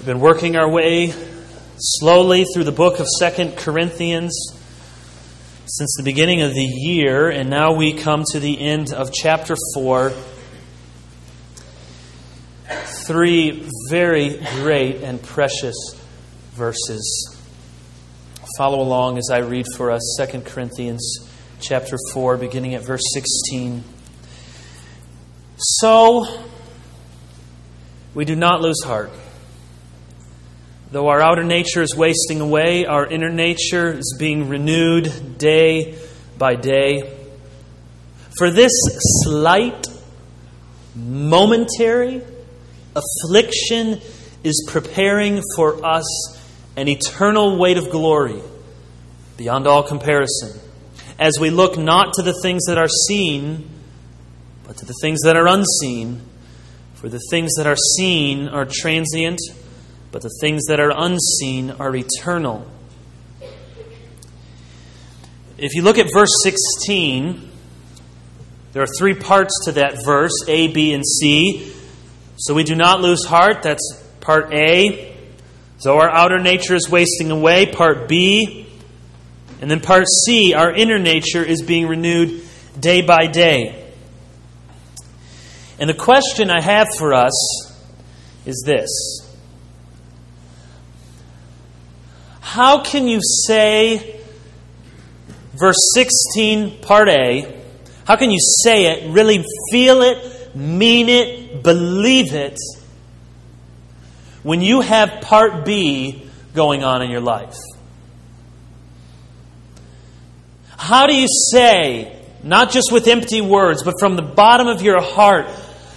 been working our way slowly through the book of 2 Corinthians since the beginning of the year, and now we come to the end of chapter 4. 3 very great and precious verses. Follow along as I read for us 2 Corinthians chapter 4, beginning at verse 16. So, we do not lose heart. Though our outer nature is wasting away, our inner nature is being renewed day by day. For this slight, momentary affliction is preparing for us an eternal weight of glory beyond all comparison, as we look not to the things that are seen, but to the things that are unseen. For the things that are seen are transient, but the things that are unseen are eternal. If you look at verse 16, there are 3 parts to that verse, A, B, and C. So we do not lose heart, that's part A. Though our outer nature is wasting away, part B. And then part C, our inner nature is being renewed day by day. And the question I have for us is this. How can you say, verse 16, part A, how can you say it, really feel it, mean it, believe it, when you have part B going on in your life? How do you say, not just with empty words, but from the bottom of your heart,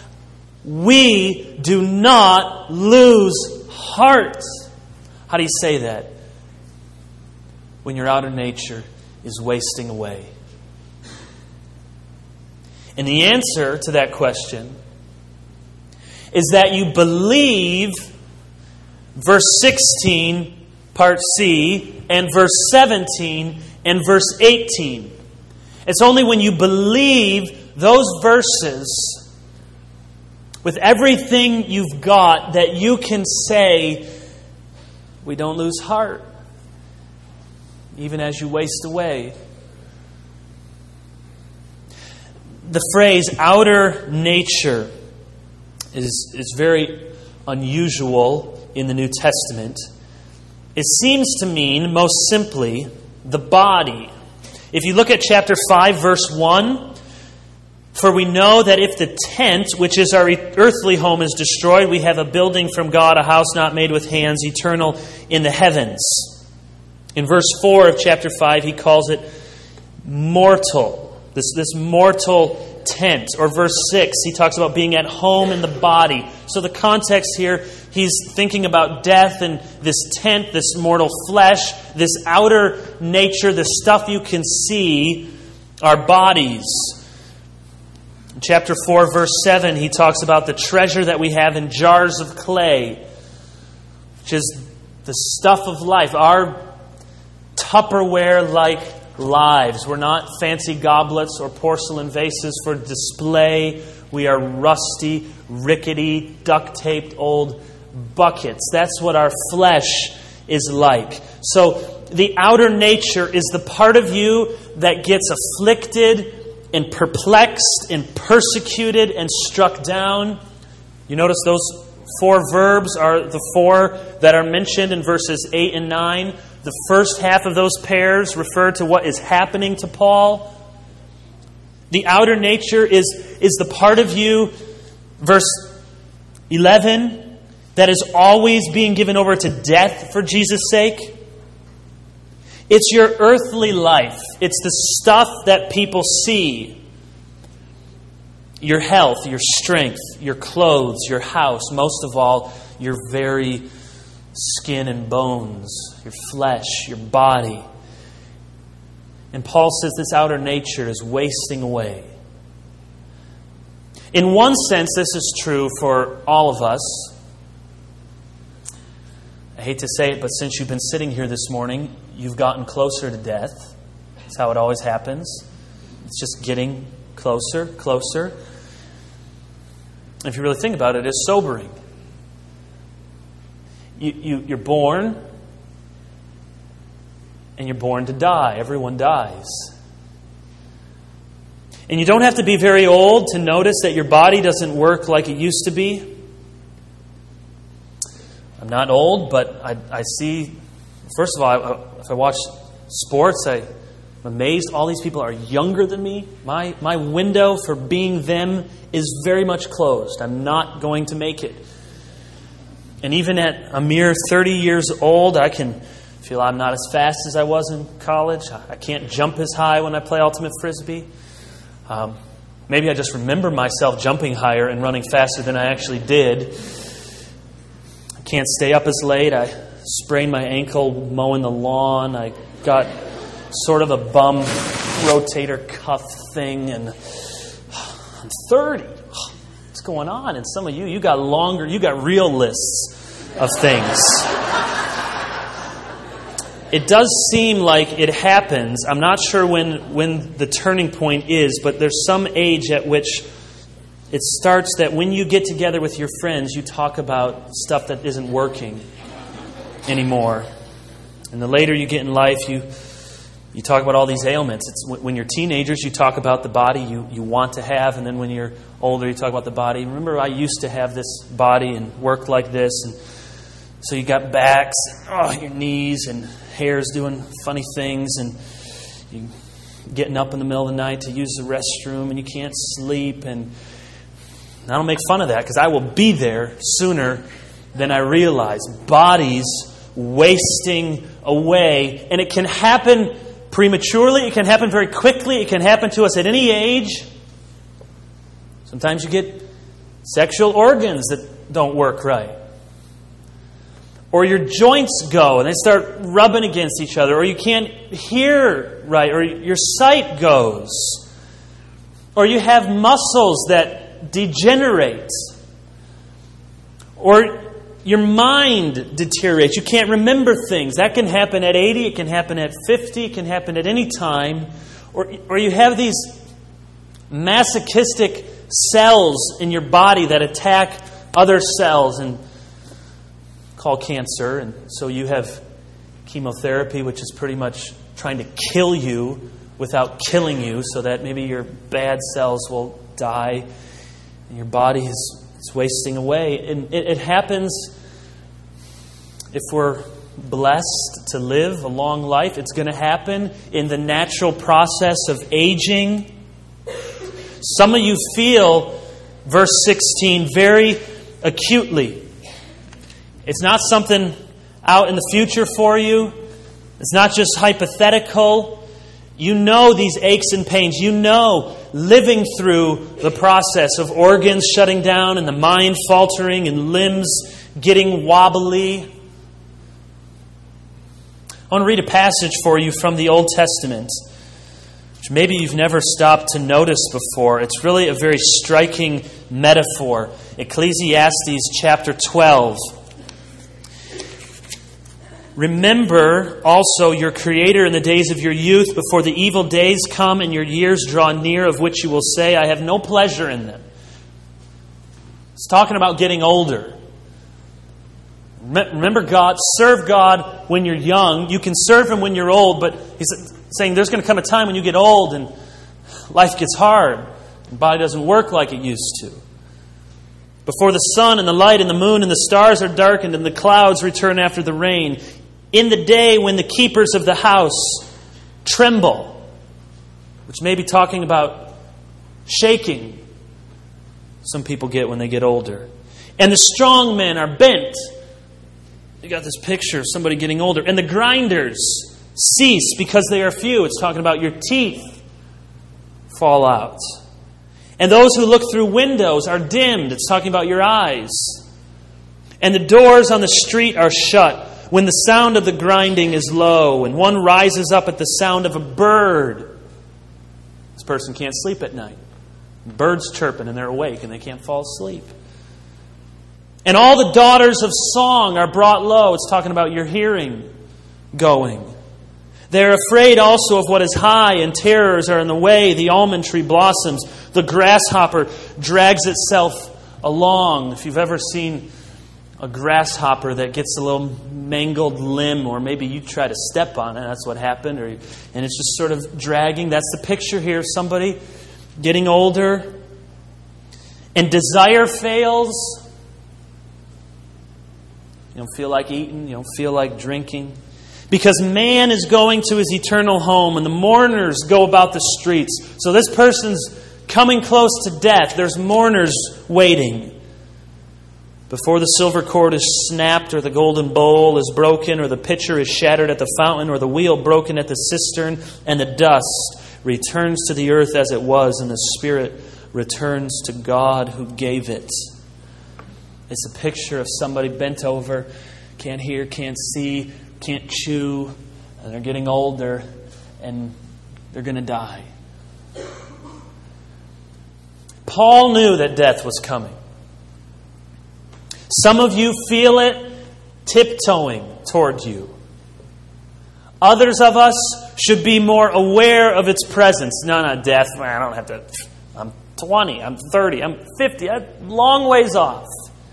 we do not lose heart? How do you say that when your outer nature is wasting away? And the answer to that question is that you believe verse 16, part C, and verse 17, and verse 18. It's only when you believe those verses with everything you've got that you can say, we don't lose heart, even as you waste away. The phrase outer nature is very unusual in the New Testament. It seems to mean, most simply, the body. If you look at chapter 5, verse 1, for we know that if the tent, which is our earthly home, is destroyed, we have a building from God, a house not made with hands, eternal in the heavens. In verse 4 of chapter 5, he calls it mortal. This mortal tent. Or verse 6, he talks about being at home in the body. So the context here, he's thinking about death and this tent, this mortal flesh, this outer nature, the stuff you can see, our bodies. In chapter 4, verse 7, he talks about the treasure that we have in jars of clay, which is the stuff of life, our Tupperware-like lives. We're not fancy goblets or porcelain vases for display. We are rusty, rickety, duct-taped old buckets. That's what our flesh is like. So the outer nature is the part of you that gets afflicted and perplexed and persecuted and struck down. You notice those 4 verbs are the 4 that are mentioned in verses 8 and 9. The first half of those pairs refer to what is happening to Paul. The outer nature is the part of you, verse 11, that is always being given over to death for Jesus' sake. It's your earthly life. It's the stuff that people see. Your health, your strength, your clothes, your house, most of all, your very skin and bones, your flesh, your body. And Paul says this outer nature is wasting away. In one sense, this is true for all of us. I hate to say it, but since you've been sitting here this morning, you've gotten closer to death. That's how it always happens. It's just getting closer, closer. If you really think about it, it's sobering. You're born, and you're born to die. Everyone dies. And you don't have to be very old to notice that your body doesn't work like it used to be. I'm not old, but I see, first of all, if I watch sports, I'm amazed all these people are younger than me. My window for being them is very much closed. I'm not going to make it. And even at a mere 30 years old, I can feel I'm not as fast as I was in college. I can't jump as high when I play Ultimate Frisbee. Maybe I just remember myself jumping higher and running faster than I actually did. I can't stay up as late. I sprained my ankle mowing the lawn. I got sort of a bum rotator cuff thing, and I'm 30. What's going on? And some of you got longer, you got real lists of things. It does seem like it happens. I'm not sure when the turning point is, but there's some age at which it starts that when you get together with your friends, you talk about stuff that isn't working anymore. And the later you get in life, you talk about all these ailments. It's when you're teenagers, you talk about the body you want to have, and then when you're older, you talk about the body. Remember, I used to have this body and work like this, and so you got backs, and, your knees, and hair's doing funny things, and you getting up in the middle of the night to use the restroom, and you can't sleep. And I don't make fun of that because I will be there sooner than I realize. Bodies wasting away, and it can happen prematurely. It can happen very quickly. It can happen to us at any age. Sometimes you get sexual organs that don't work right. Or your joints go and they start rubbing against each other. Or you can't hear right. Or your sight goes. Or you have muscles that degenerate. Or your mind deteriorates. You can't remember things. That can happen at 80. It can happen at 50. It can happen at any time. Or you have these masochistic cells in your body that attack other cells and call cancer. And so you have chemotherapy, which is pretty much trying to kill you without killing you, so that maybe your bad cells will die and your body is wasting away. And it happens if we're blessed to live a long life. It's going to happen in the natural process of aging. Some of you feel, verse 16, very acutely. It's not something out in the future for you. It's not just hypothetical. You know these aches and pains. You know living through the process of organs shutting down and the mind faltering and limbs getting wobbly. I want to read a passage for you from the Old Testament, which maybe you've never stopped to notice before. It's really a very striking metaphor. Ecclesiastes chapter 12. Remember also your Creator in the days of your youth, before the evil days come and your years draw near, of which you will say, I have no pleasure in them. It's talking about getting older. Remember God, serve God when you're young. You can serve Him when you're old, but He's saying there's going to come a time when you get old and life gets hard. The body doesn't work like it used to. Before the sun and the light and the moon and the stars are darkened and the clouds return after the rain, in the day when the keepers of the house tremble, which may be talking about shaking some people get when they get older, and the strong men are bent. You got this picture of somebody getting older. And the grinders cease because they are few. It's talking about your teeth fall out. And those who look through windows are dimmed. It's talking about your eyes. And the doors on the street are shut when the sound of the grinding is low, and one rises up at the sound of a bird. This person can't sleep at night. Birds chirping and they're awake and they can't fall asleep. And all the daughters of song are brought low. It's talking about your hearing going. They're afraid also of what is high, and terrors are in the way. The almond tree blossoms. The grasshopper drags itself along. If you've ever seen a grasshopper that gets a little mangled limb, or maybe you try to step on it, that's what happened, and it's just sort of dragging. That's the picture here of somebody getting older. And desire fails. You don't feel like eating, you don't feel like drinking. Because man is going to his eternal home, and the mourners go about the streets. So this person's coming close to death. There's mourners waiting. Before the silver cord is snapped, or the golden bowl is broken, or the pitcher is shattered at the fountain, or the wheel broken at the cistern, and the dust returns to the earth as it was, and the spirit returns to God who gave it. It's a picture of somebody bent over, can't hear, can't see, can't chew, and they're getting older, and they're going to die. Paul knew that death was coming. Some of you feel it tiptoeing toward you. Others of us should be more aware of its presence. No, death, I don't have to. I'm 20, I'm 30, I'm 50, I'm long ways off.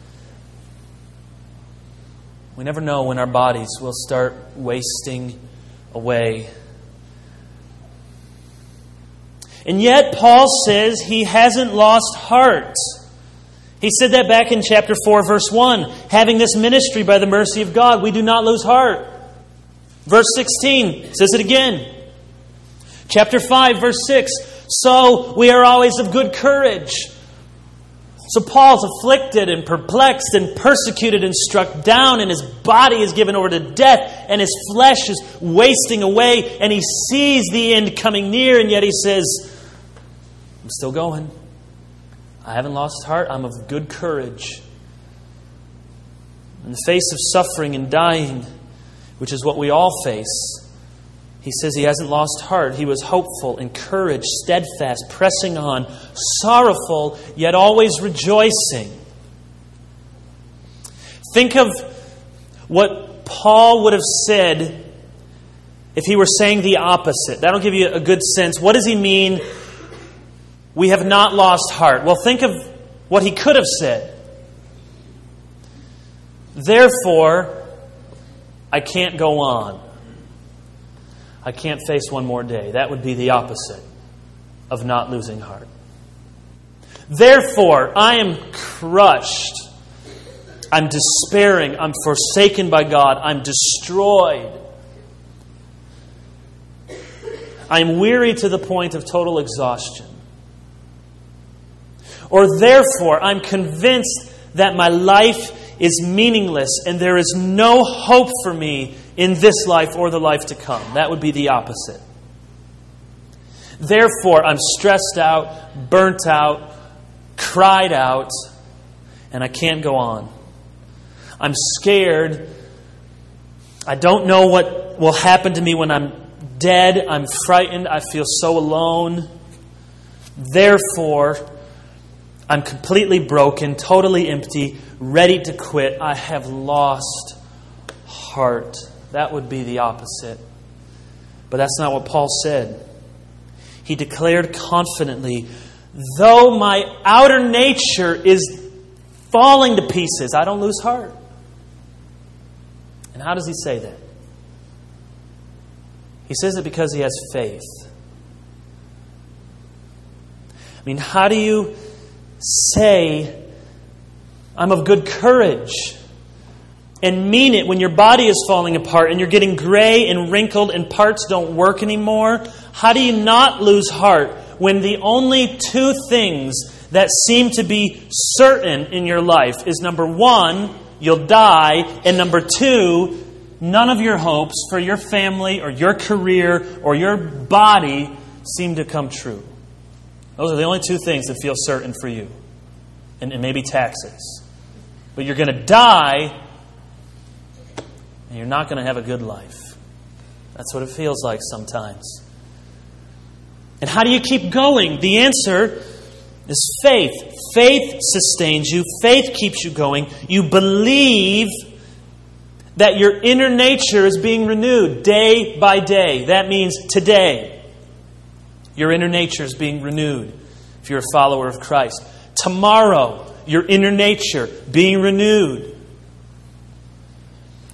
We never know when our bodies will start wasting away. And yet, Paul says he hasn't lost heart. He said that back in chapter 4, verse 1. Having this ministry by the mercy of God, we do not lose heart. Verse 16 says it again. Chapter 5, verse 6. So we are always of good courage. So Paul's afflicted and perplexed and persecuted and struck down, and his body is given over to death, and his flesh is wasting away, and he sees the end coming near, and yet he says, I'm still going. I haven't lost heart. I'm of good courage. In the face of suffering and dying, which is what we all face, he says he hasn't lost heart. He was hopeful, encouraged, steadfast, pressing on, sorrowful, yet always rejoicing. Think of what Paul would have said if he were saying the opposite. That'll give you a good sense. What does he mean, we have not lost heart? Well, think of what he could have said. Therefore, I can't go on. I can't face one more day. That would be the opposite of not losing heart. Therefore, I am crushed. I'm despairing. I'm forsaken by God. I'm destroyed. I'm weary to the point of total exhaustion. Or therefore, I'm convinced that my life is meaningless and there is no hope for me in this life or the life to come. That would be the opposite. Therefore, I'm stressed out, burnt out, cried out, and I can't go on. I'm scared. I don't know what will happen to me when I'm dead. I'm frightened. I feel so alone. Therefore, I'm completely broken, totally empty, ready to quit. I have lost heart. That would be the opposite. But that's not what Paul said. He declared confidently, though my outer nature is falling to pieces, I don't lose heart. And how does he say that? He says it because he has faith. I mean, how do you say, I'm of good courage, and mean it when your body is falling apart and you're getting gray and wrinkled and parts don't work anymore? How do you not lose heart when the only two things that seem to be certain in your life is, number one, you'll die, and number two, none of your hopes for your family or your career or your body seem to come true? Those are the only two things that feel certain for you. And maybe taxes. But you're going to die, and you're not going to have a good life. That's what it feels like sometimes. And how do you keep going? The answer is faith. Faith sustains you. Faith keeps you going. You believe that your inner nature is being renewed day by day. That means today. Your inner nature is being renewed if you're a follower of Christ. Tomorrow, your inner nature being renewed.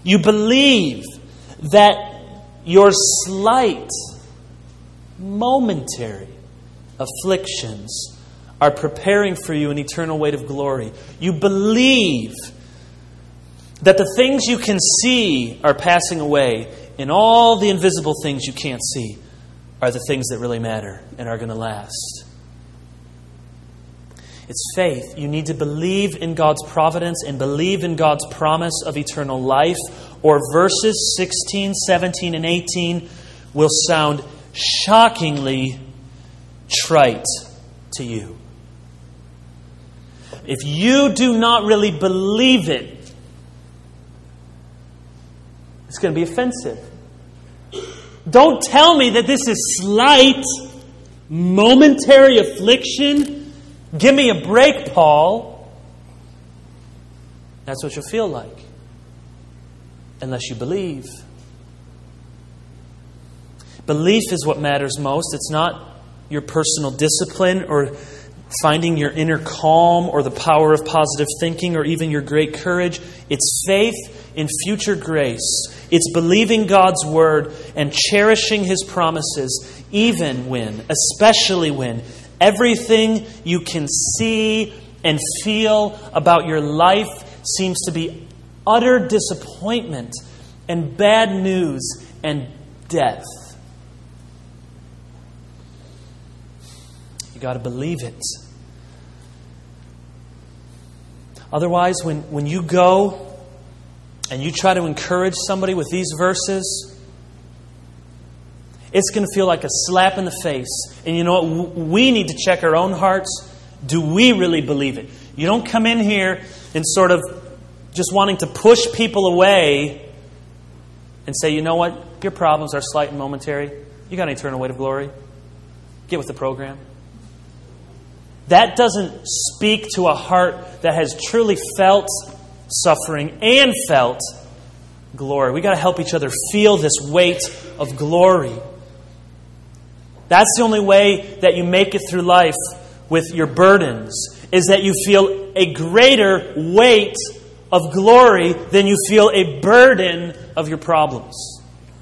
You believe that your slight, momentary afflictions are preparing for you an eternal weight of glory. You believe that the things you can see are passing away, and all the invisible things you can't see are the things that really matter and are going to last. It's faith. You need to believe in God's providence and believe in God's promise of eternal life, or verses 16, 17, and 18 will sound shockingly trite to you. If you do not really believe it, it's going to be offensive. Don't tell me that this is slight, momentary affliction. Give me a break, Paul. That's what you'll feel like. Unless you believe. Belief is what matters most. It's not your personal discipline or finding your inner calm or the power of positive thinking or even your great courage. It's faith in future grace. It's believing God's word and cherishing His promises, even when, especially when, everything you can see and feel about your life seems to be utter disappointment and bad news and death. You got to believe it. Otherwise, when you go and you try to encourage somebody with these verses, it's going to feel like a slap in the face. And you know what? We need to check our own hearts. Do we really believe it? You don't come in here and sort of just wanting to push people away and say, you know what? Your problems are slight and momentary. You got an eternal weight of glory. Get with the program. That doesn't speak to a heart that has truly felt suffering and felt glory. We got to help each other feel this weight of glory. That's the only way that you make it through life with your burdens, is that you feel a greater weight of glory than you feel a burden of your problems.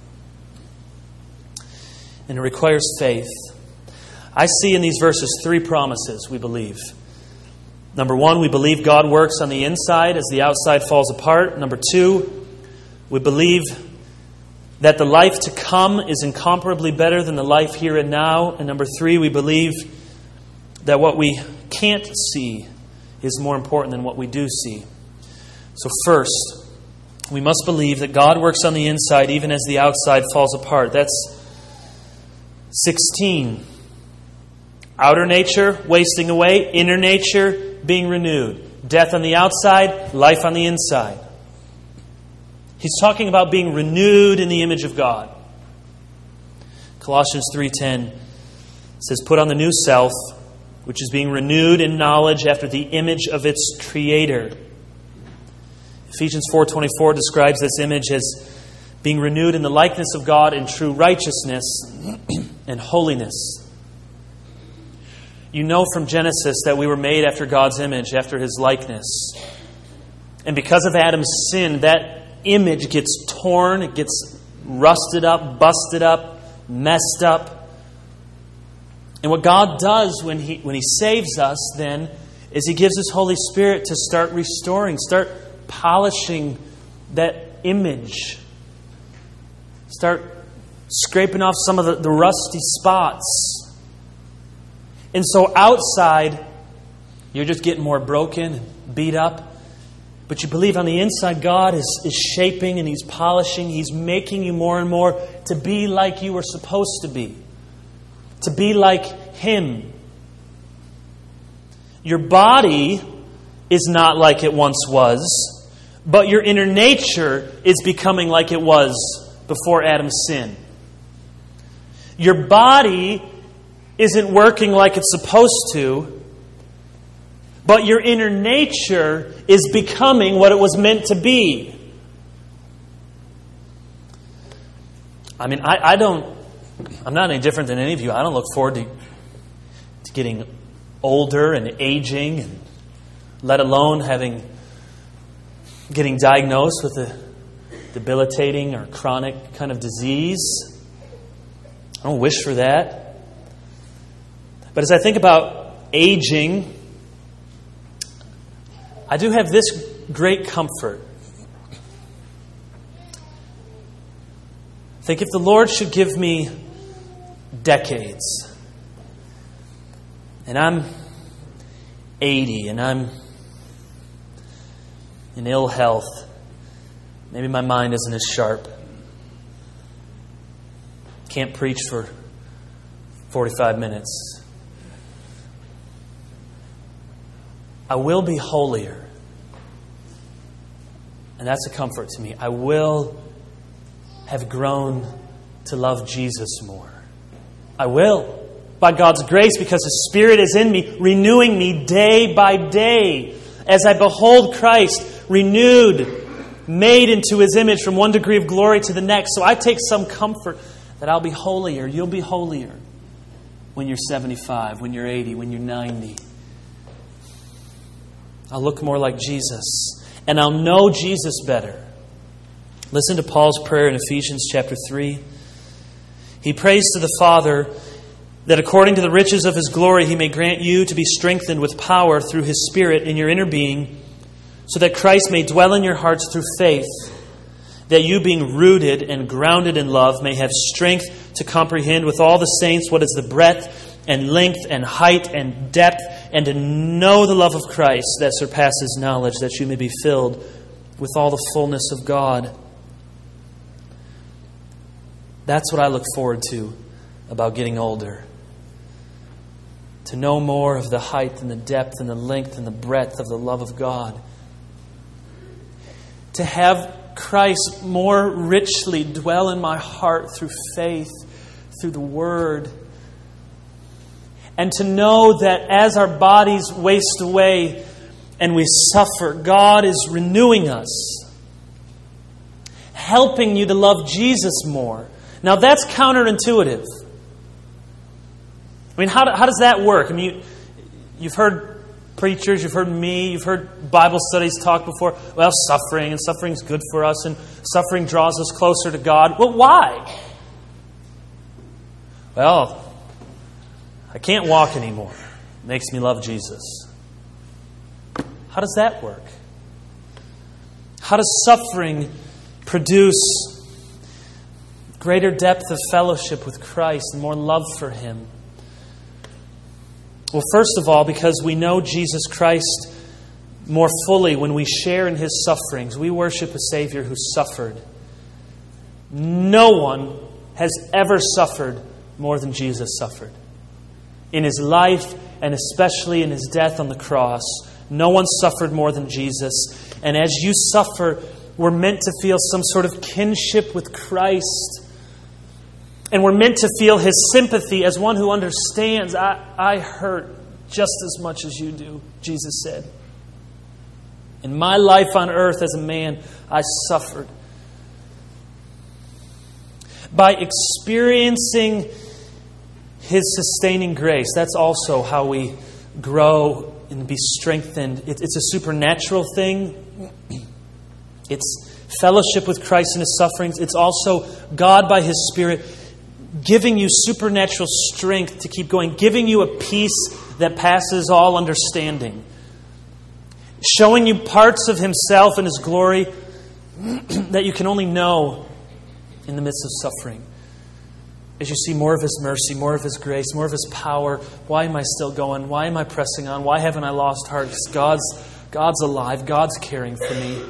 And it requires faith. I see in these verses 3 promises we believe. Number 1, we believe God works on the inside as the outside falls apart. Number 2, we believe that the life to come is incomparably better than the life here and now. And number 3, we believe that what we can't see is more important than what we do see. So first, we must believe that God works on the inside even as the outside falls apart. That's 16. Outer nature wasting away, inner nature being renewed. Death on the outside, life on the inside. He's talking about being renewed in the image of God. Colossians 3:10 says, put on the new self, which is being renewed in knowledge after the image of its Creator. Ephesians 4:24 describes this image as being renewed in the likeness of God in true righteousness and holiness. You know from Genesis that we were made after God's image, after His likeness. And because of Adam's sin, that image gets torn, it gets rusted up, busted up, messed up. And what God does when He saves us then is He gives His Holy Spirit to start restoring, start polishing that image. Start scraping off some of the rusty spots. And so outside, you're just getting more broken and beat up. But you believe on the inside, God is shaping and He's polishing. He's making you more and more to be like you were supposed to be. To be like Him. Your body is not like it once was, but your inner nature is becoming like it was before Adam's sin. Your body isn't working like it's supposed to, but your inner nature is becoming what it was meant to be. I mean, I'm not any different than any of you. I don't look forward to getting older and aging, and let alone getting diagnosed with debilitating or chronic kind of disease. I don't wish for that. But as I think about aging, I do have this great comfort. I think if the Lord should give me decades, and I'm 80 and I'm in ill health, maybe my mind isn't as sharp, can't preach for 45 minutes, I will be holier. And that's a comfort to me. I will have grown to love Jesus more. I will. By God's grace, because His Spirit is in me, renewing me day by day. As I behold Christ, renewed, made into His image from one degree of glory to the next. So I take some comfort that I'll be holier. You'll be holier when you're 75, when you're 80, when you're 90. I'll look more like Jesus. And I'll know Jesus better. Listen to Paul's prayer in Ephesians chapter 3. He prays to the Father that according to the riches of His glory He may grant you to be strengthened with power through His Spirit in your inner being, so that Christ may dwell in your hearts through faith, that you, being rooted and grounded in love, may have strength to comprehend with all the saints what is the breadth and length and height and depth, and to know the love of Christ that surpasses knowledge, that you may be filled with all the fullness of God. That's what I look forward to about getting older. To know more of the height and the depth and the length and the breadth of the love of God. To have Christ more richly dwell in my heart through faith, through the Word. And to know that as our bodies waste away and we suffer, God is renewing us, helping you to love Jesus more. Now that's counterintuitive. I mean, how does that work? I mean, you've heard preachers, you've heard me, you've heard Bible studies talk before. Well, suffering, and suffering's good for us, and suffering draws us closer to God. Well, why? Well, I can't walk anymore. It makes me love Jesus. How does that work? How does suffering produce greater depth of fellowship with Christ and more love for Him? Well, first of all, because we know Jesus Christ more fully when we share in His sufferings. We worship a Savior who suffered. No one has ever suffered more than Jesus suffered. In His life, and especially in His death on the cross, no one suffered more than Jesus. And as you suffer, we're meant to feel some sort of kinship with Christ. And we're meant to feel His sympathy as one who understands. I hurt just as much as you do, Jesus said. In my life on earth as a man, I suffered. By experiencing His sustaining grace, that's also how we grow and be strengthened. It's a supernatural thing. It's fellowship with Christ in His sufferings. It's also God by His Spirit giving you supernatural strength to keep going, giving you a peace that passes all understanding, showing you parts of Himself and His glory that you can only know in the midst of suffering. As you see more of His mercy, more of His grace, more of His power, why am I still going? Why am I pressing on? Why haven't I lost heart? Because God's alive. God's caring for me.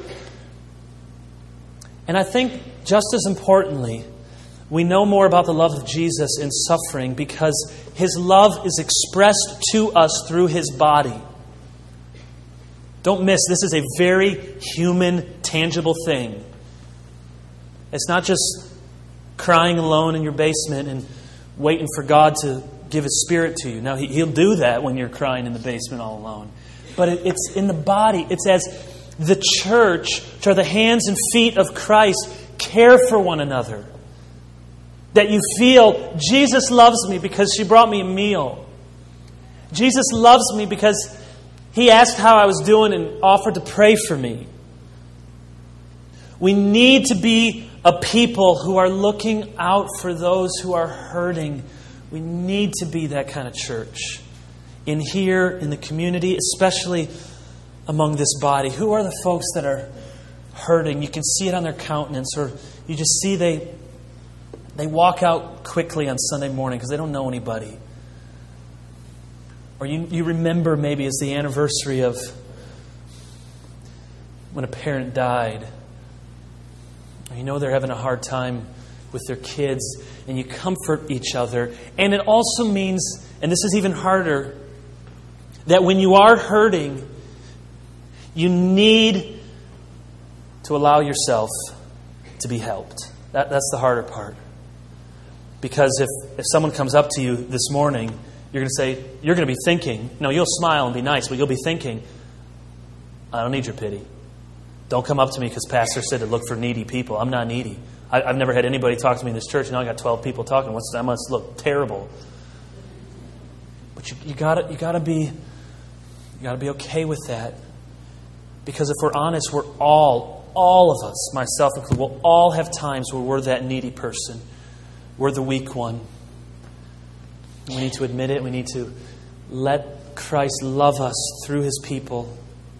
And I think just as importantly, we know more about the love of Jesus in suffering because His love is expressed to us through His body. Don't miss, this is a very human, tangible thing. It's not just crying alone in your basement and waiting for God to give His Spirit to you. Now, He'll do that when you're crying in the basement all alone. But it's in the body. It's as the church, which are the hands and feet of Christ, care for one another. That you feel, Jesus loves me because she brought me a meal. Jesus loves me because He asked how I was doing and offered to pray for me. We need to be a people who are looking out for those who are hurting. We need to be that kind of church. In here, in the community, especially among this body. Who are the folks that are hurting? You can see it on their countenance, or you just see they walk out quickly on Sunday morning because they don't know anybody. Or you remember maybe it's the anniversary of when a parent died. Or you know they're having a hard time with their kids, and you comfort each other. And it also means, and this is even harder, that when you are hurting, you need to allow yourself to be helped. That's the harder part. Because if someone comes up to you this morning, you're going to be thinking, no, you'll smile and be nice, but you'll be thinking, I don't need your pity. Don't come up to me because Pastor said to look for needy people. I'm not needy. I've never had anybody talk to me in this church. Now I got 12 people talking. I must look terrible. But you gotta be okay with that. Because if we're honest, we're all of us, myself included, we'll all have times where we're that needy person. We're the weak one. We need to admit it. We need to let Christ love us through His people.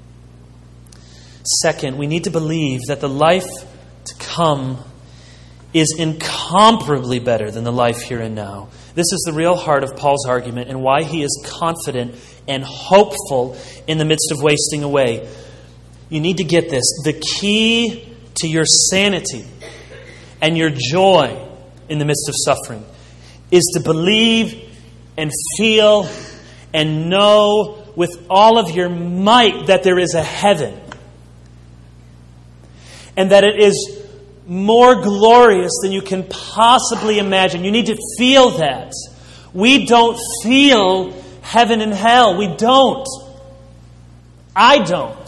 Second, we need to believe that the life to come is incomparably better than the life here and now. This is the real heart of Paul's argument and why he is confident and hopeful in the midst of wasting away. You need to get this. The key to your sanity and your joy in the midst of suffering is to believe and feel and know with all of your might that there is a heaven. And that it is more glorious than you can possibly imagine. You need to feel that. We don't feel heaven and hell. We don't. I don't.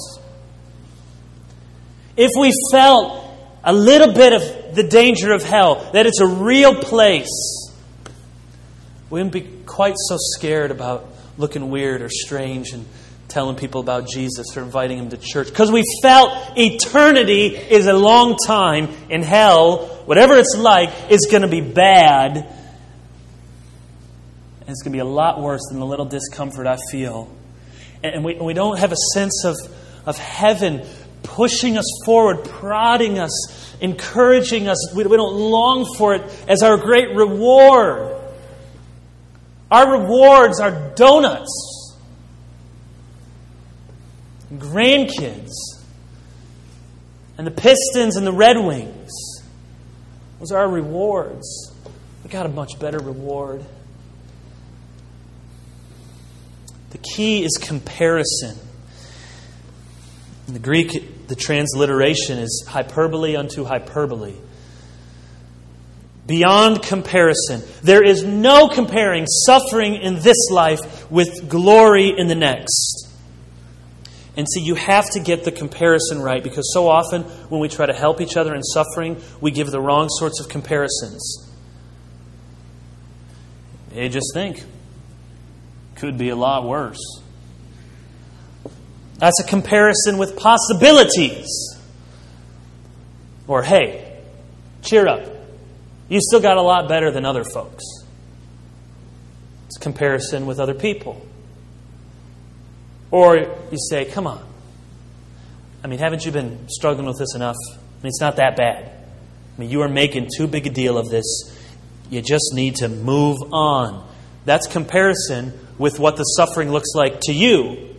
If we felt a little bit of the danger of hell, that it's a real place, we wouldn't be quite so scared about looking weird or strange and telling people about Jesus or inviting them to church. Because we felt eternity is a long time in hell. Whatever it's like is going to be bad. And it's going to be a lot worse than the little discomfort I feel. And we don't have a sense of heaven pushing us forward, prodding us, encouraging us. We don't long for it as our great reward. Our rewards are donuts. Grandkids and the Pistons and the Red Wings. Those are our rewards. We got a much better reward. The key is comparison. In the Greek, the transliteration is hyperbole unto hyperbole. Beyond comparison. There is no comparing suffering in this life with glory in the next. And so you have to get the comparison right, because so often when we try to help each other in suffering, we give the wrong sorts of comparisons. Hey, just think. Could be a lot worse. That's a comparison with possibilities. Or, hey, cheer up. You still got a lot better than other folks. It's a comparison with other people. Or you say, come on. I mean, haven't you been struggling with this enough? I mean, it's not that bad. I mean, you are making too big a deal of this. You just need to move on. That's comparison with what the suffering looks like to you.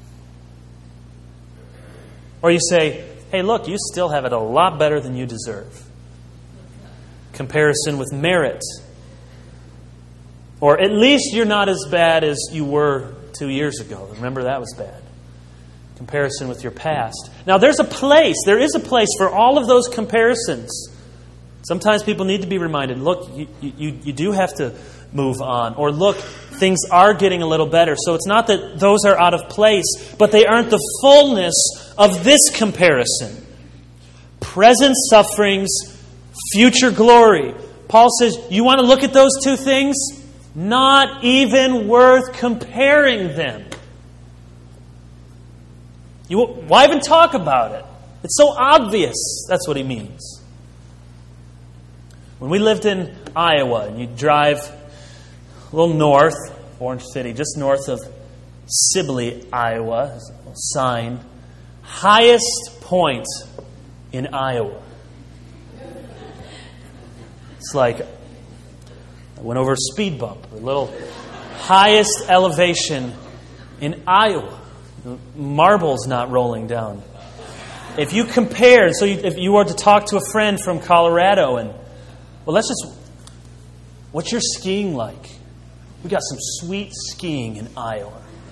Or you say, hey, look, you still have it a lot better than you deserve. Comparison with merit. Or at least you're not as bad as you were 2 years ago. Remember, that was bad. Comparison with your past. Now, there is a place for all of those comparisons. Sometimes people need to be reminded, look, you do have to move on. Or look, things are getting a little better. So it's not that those are out of place, but they aren't the fullness of this comparison. Present sufferings, future glory. Paul says, you want to look at those two things? Not even worth comparing them. Why even talk about it? It's so obvious. That's what he means. When we lived in Iowa, and you drive a little north, Orange City, just north of Sibley, Iowa, there's a little sign, highest point in Iowa. It's like I went over a speed bump, a little highest elevation in Iowa. Marbles not rolling down. If you compare, if you were to talk to a friend from Colorado and, what's your skiing like? We got some sweet skiing in Iowa.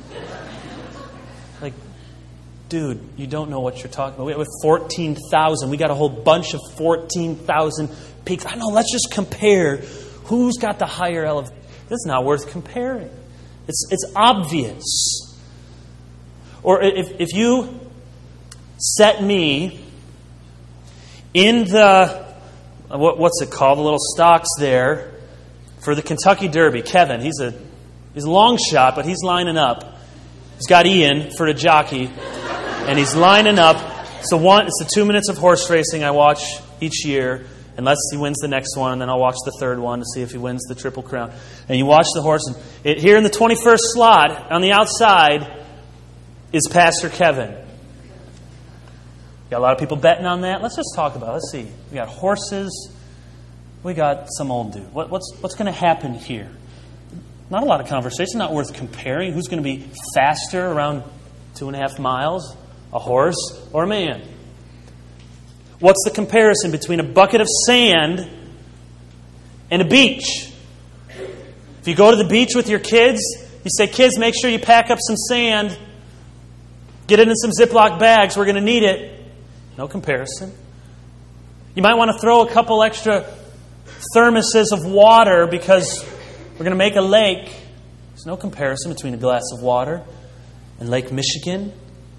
Like, dude, you don't know what you're talking about. We have 14,000. We got a whole bunch of 14,000 peaks. I know, let's just compare who's got the higher elevation. It's not worth comparing. It's obvious. Or if you set me in the, what's it called, the little stocks there for the Kentucky Derby. Kevin, he's a long shot, but he's lining up. He's got Ian for the jockey, and he's lining up. It's the 2 minutes of horse racing I watch each year, unless he wins the next one, and then I'll watch the third one to see if he wins the Triple Crown. And you watch the horse, and here in the 21st slot, on the outside, is Pastor Kevin. Got a lot of people betting on that. Let's just talk about it. Let's see. We got horses. We got some old dude. What's going to happen here? Not a lot of conversation. Not worth comparing. Who's going to be faster around 2.5 miles? A horse or a man? What's the comparison between a bucket of sand and a beach? If you go to the beach with your kids, you say, kids, make sure you pack up some sand. Get it in some Ziploc bags. We're going to need it. No comparison. You might want to throw a couple extra thermoses of water because we're going to make a lake. There's no comparison between a glass of water and Lake Michigan.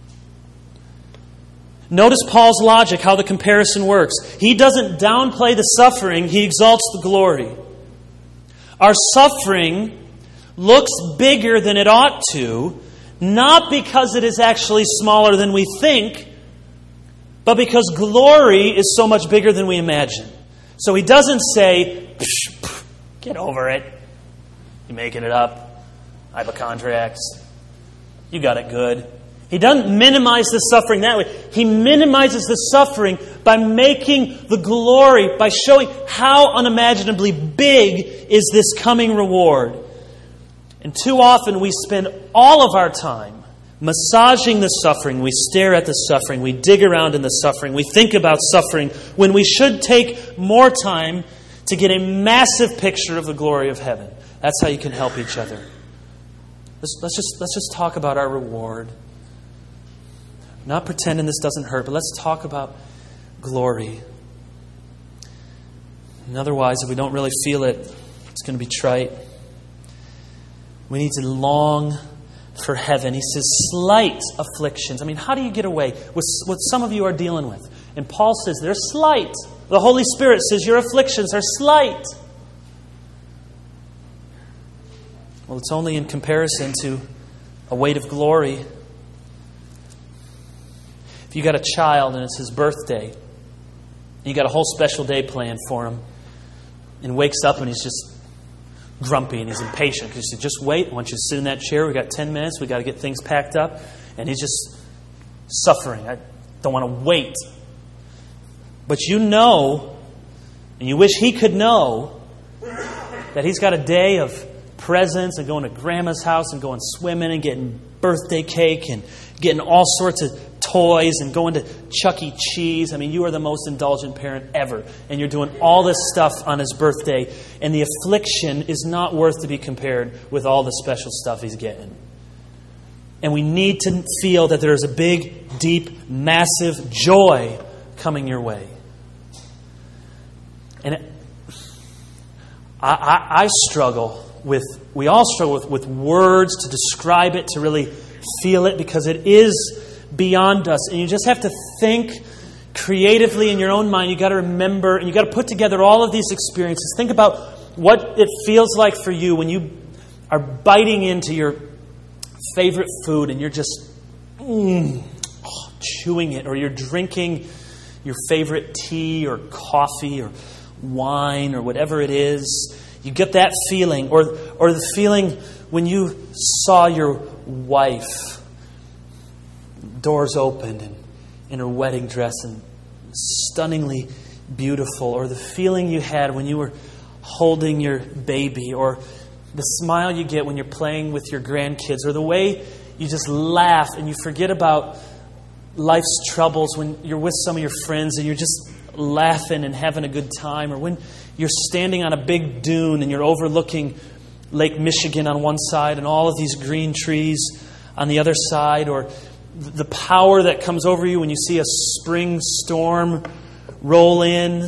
Notice Paul's logic, how the comparison works. He doesn't downplay the suffering, he exalts the glory. Our suffering looks bigger than it ought to, not because it is actually smaller than we think, but because glory is so much bigger than we imagine. So he doesn't say, get over it. You're making it up. Hypochondriacs. You got it good. He doesn't minimize the suffering that way. He minimizes the suffering by making the glory, by showing how unimaginably big is this coming reward. And too often we spend all of our time massaging the suffering. We stare at the suffering. We dig around in the suffering. We think about suffering when we should take more time to get a massive picture of the glory of heaven. That's how you can help each other. Let's just talk about our reward. Not pretending this doesn't hurt, but let's talk about glory. And otherwise, if we don't really feel it, it's going to be trite. We need to long for heaven. He says, slight afflictions. I mean, how do you get away with what some of you are dealing with? And Paul says, they're slight. The Holy Spirit says, your afflictions are slight. Well, it's only in comparison to a weight of glory. If you got a child and it's his birthday, and you got a whole special day planned for him, and wakes up and he's just grumpy and he's impatient because you say, just wait, I want you to sit in that chair, we got 10 minutes, we got to get things packed up, and he's just suffering. I don't want to wait. But you know, and you wish he could know, that he's got a day of presents and going to grandma's house and going swimming and getting birthday cake and getting all sorts of toys and going to Chuck E. Cheese. I mean, you are the most indulgent parent ever. And you're doing all this stuff on his birthday. And the affliction is not worth to be compared with all the special stuff he's getting. And we need to feel that there is a big, deep, massive joy coming your way. And I struggle with, we all struggle with words to describe it, to really feel it, because it is beyond us. And you just have to think creatively in your own mind. You've got to remember, and you've got to put together all of these experiences. Think about what it feels like for you when you are biting into your favorite food and you're just chewing it, or you're drinking your favorite tea or coffee or wine or whatever it is. You get that feeling, or the feeling when you saw your wife, doors opened and in her wedding dress and stunningly beautiful, or the feeling you had when you were holding your baby, or the smile you get when you're playing with your grandkids, or the way you just laugh and you forget about life's troubles when you're with some of your friends and you're just laughing and having a good time, or when you're standing on a big dune and you're overlooking Lake Michigan on one side and all of these green trees on the other side, or the power that comes over you when you see a spring storm roll in,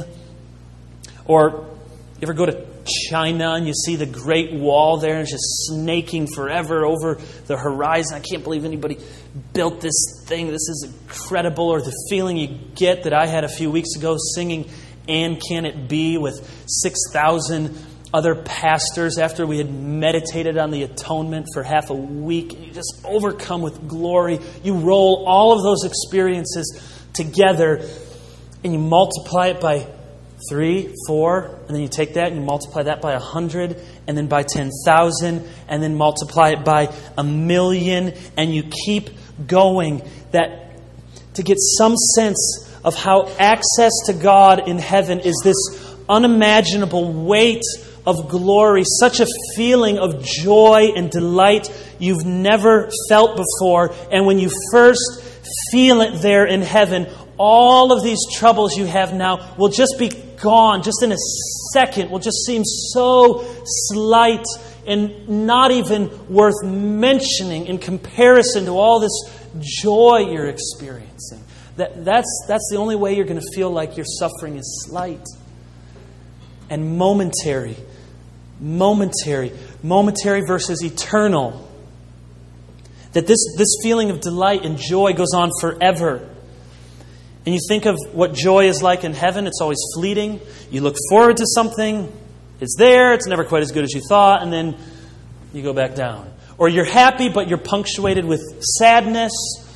or you ever go to China and you see the Great Wall there and it's just snaking forever over the horizon. I can't believe anybody built this thing. This is incredible. Or the feeling you get that I had a few weeks ago singing "And Can It Be" with 6,000 other pastors after we had meditated on the atonement for half a week. You just overcome with glory. You roll all of those experiences together and you multiply it by 3, 4, and then you take that and you multiply that by 100, and then by 10,000, and then multiply it by 1,000,000, and you keep going. That to get some sense of how access to God in heaven is this unimaginable weight of glory, such a feeling of joy and delight you've never felt before. And when you first feel it there in heaven, all of these troubles you have now will just be gone, just in a second, will just seem so slight and not even worth mentioning in comparison to all this joy you're experiencing. That's the only way you're going to feel like your suffering is slight and momentary versus eternal. That this feeling of delight and joy goes on forever. And you think of what joy is like in heaven. It's always fleeting. You look forward to something. It's there. It's never quite as good as you thought. And then you go back down. Or you're happy, but you're punctuated with sadness.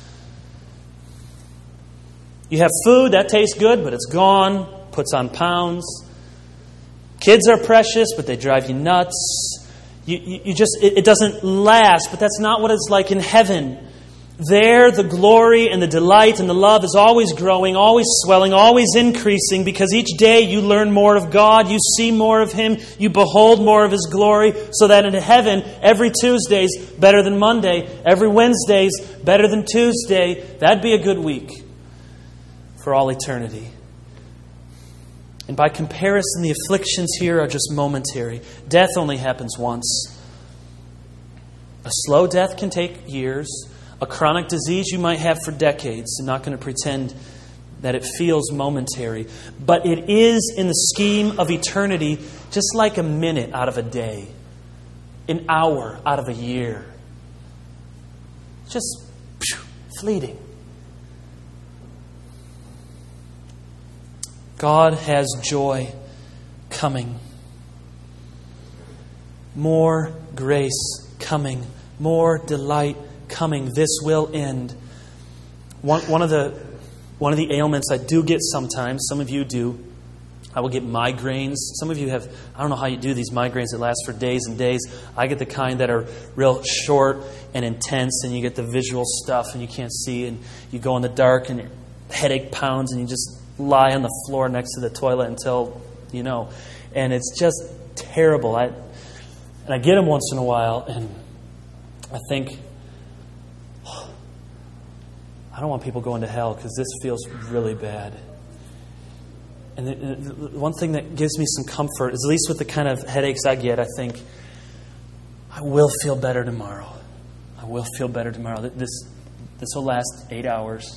You have food. That tastes good, but it's gone. Puts on pounds. Kids are precious, but they drive you nuts. It doesn't last. But that's not what it's like in heaven. There, the glory and the delight and the love is always growing, always swelling, always increasing, because each day you learn more of God, you see more of Him, you behold more of His glory, so that in heaven, every Tuesday's better than Monday, every Wednesday's better than Tuesday. That'd be a good week for all eternity. And by comparison, the afflictions here are just momentary. Death only happens once. A slow death can take years. A chronic disease you might have for decades. I'm not going to pretend that it feels momentary. But it is, in the scheme of eternity, just like a minute out of a day. An hour out of a year. Just fleeting. God has joy coming. More grace coming. More delight coming. This will end. One of the ailments I do get sometimes, some of you do, I will get migraines. Some of you have, I don't know how you do these migraines that last for days and days. I get the kind that are real short and intense, and you get the visual stuff and you can't see, and you go in the dark and your headache pounds and you just lie on the floor next to the toilet until, and it's just terrible. I get them once in a while, and I think, I don't want people going to hell because this feels really bad. And the one thing that gives me some comfort is, at least with the kind of headaches I get, I think, I will feel better tomorrow. I will feel better tomorrow. This will last 8 hours.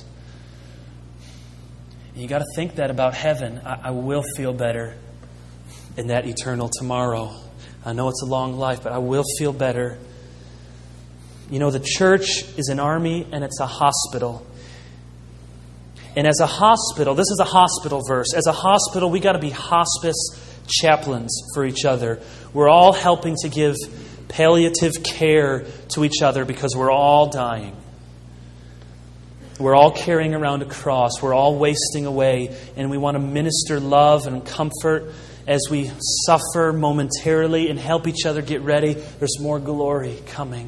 And you got to think that about heaven. I will feel better in that eternal tomorrow. I know it's a long life, but I will feel better. The church is an army and it's a hospital. And as a hospital, this is a hospital verse. As a hospital, we got to be hospice chaplains for each other. We're all helping to give palliative care to each other because we're all dying. We're all carrying around a cross. We're all wasting away. And we want to minister love and comfort as we suffer momentarily and help each other get ready. There's more glory coming.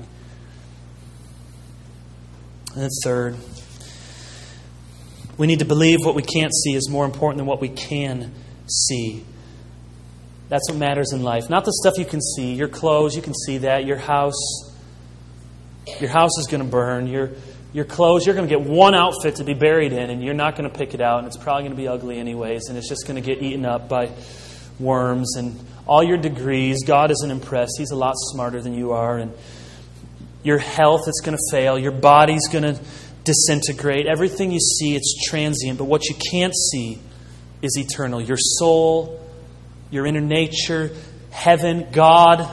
And then third, we need to believe what we can't see is more important than what we can see. That's what matters in life. Not the stuff you can see. Your clothes, you can see that. Your house is going to burn. Your clothes, you're going to get one outfit to be buried in, and you're not going to pick it out, and it's probably going to be ugly anyways, and it's just going to get eaten up by worms. And all your degrees, God isn't impressed. He's a lot smarter than you are. And your health is going to fail. Your body's going to disintegrate. Everything you see, it's transient. But what you can't see is eternal. Your soul, your inner nature, heaven, God.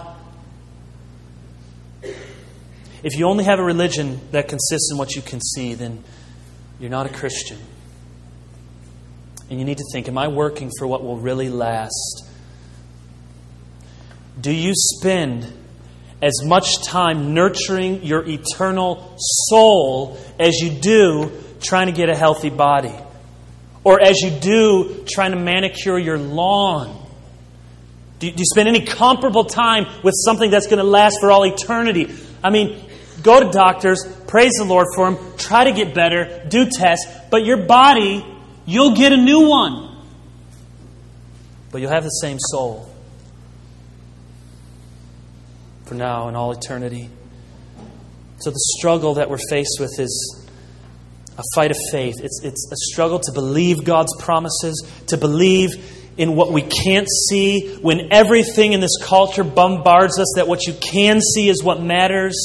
If you only have a religion that consists in what you can see, then you're not a Christian. And you need to think, am I working for what will really last? Do you spend as much time nurturing your eternal soul as you do trying to get a healthy body? Or as you do trying to manicure your lawn? Do you spend any comparable time with something that's going to last for all eternity? I mean, go to doctors, praise the Lord for them, try to get better, do tests, but your body, you'll get a new one. But you'll have the same soul for now and all eternity. So the struggle that we're faced with is a fight of faith. It's a struggle to believe God's promises, to believe in what we can't see, when everything in this culture bombards us that what you can see is what matters.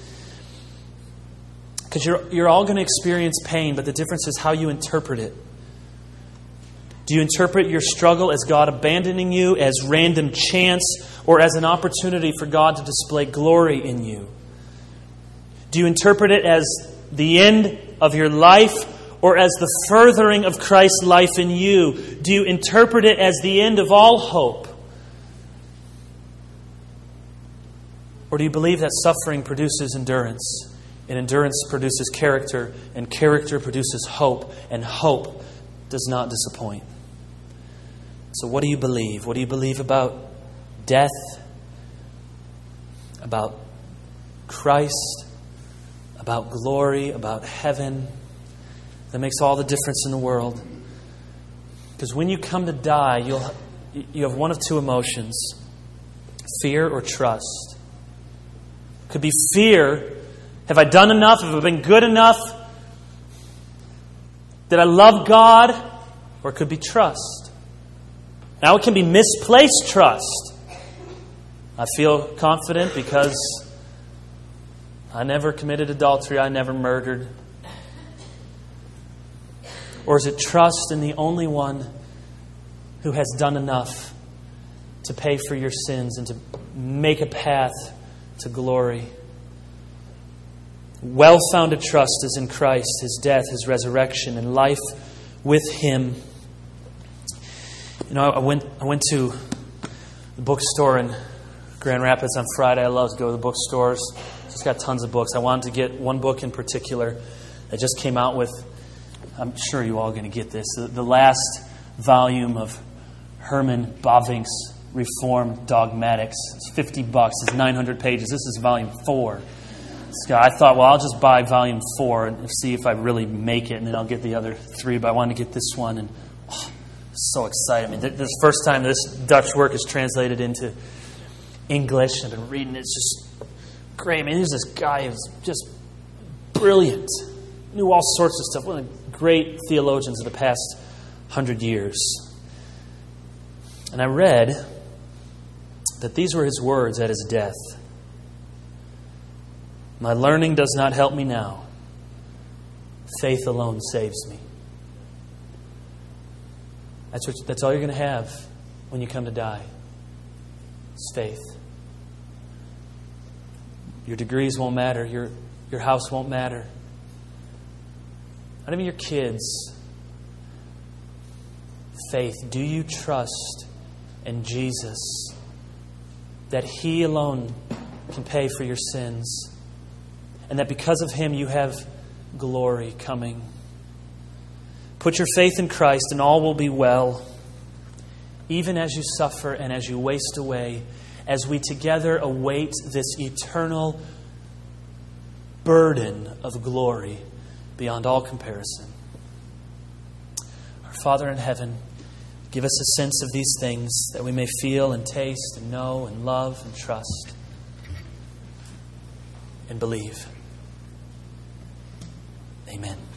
Because you're all going to experience pain, but the difference is how you interpret it. Do you interpret your struggle as God abandoning you, as random chance, or as an opportunity for God to display glory in you? Do you interpret it as the end of your life, or as the furthering of Christ's life in you? Do you interpret it as the end of all hope? Or do you believe that suffering produces endurance, and endurance produces character, and character produces hope, and hope does not disappoint? So what do you believe? What do you believe about death? About Christ? About glory? About heaven? That makes all the difference in the world. Because when you come to die, you have one of two emotions: fear or trust. It could be fear. Have I done enough? Have I been good enough? Did I love God? Or it could be trust. Now it can be misplaced trust. I feel confident because I never committed adultery. I never murdered. Or is it trust in the only one who has done enough to pay for your sins and to make a path to glory? Well-founded trust is in Christ, His death, His resurrection, and life with Him. You know, I went to the bookstore in Grand Rapids on Friday. I love to go to the bookstores. It's got tons of books. I wanted to get one book in particular that just came out with, I'm sure you all are going to get this, the last volume of Herman Bavinck's Reformed Dogmatics. It's $50. It's 900 pages. This is volume 4. I thought, well, I'll just buy volume 4 and see if I really make it, and then I'll get the other 3. But I wanted to get this one, and so excited. I mean, this is the first time this Dutch work is translated into English. I've been reading it. It's just great. I mean, there's this guy who's just brilliant. Knew all sorts of stuff. One of the great theologians of the past 100 years. And I read that these were his words at his death. My learning does not help me now. Faith alone saves me. That's all you're going to have when you come to die. It's faith. Your degrees won't matter. Your house won't matter. Not even your kids. Faith. Do you trust in Jesus that He alone can pay for your sins? And that because of Him you have glory coming. Put your faith in Christ and all will be well, even as you suffer and as you waste away, as we together await this eternal burden of glory beyond all comparison. Our Father in heaven, give us a sense of these things that we may feel and taste and know and love and trust and believe. Amen.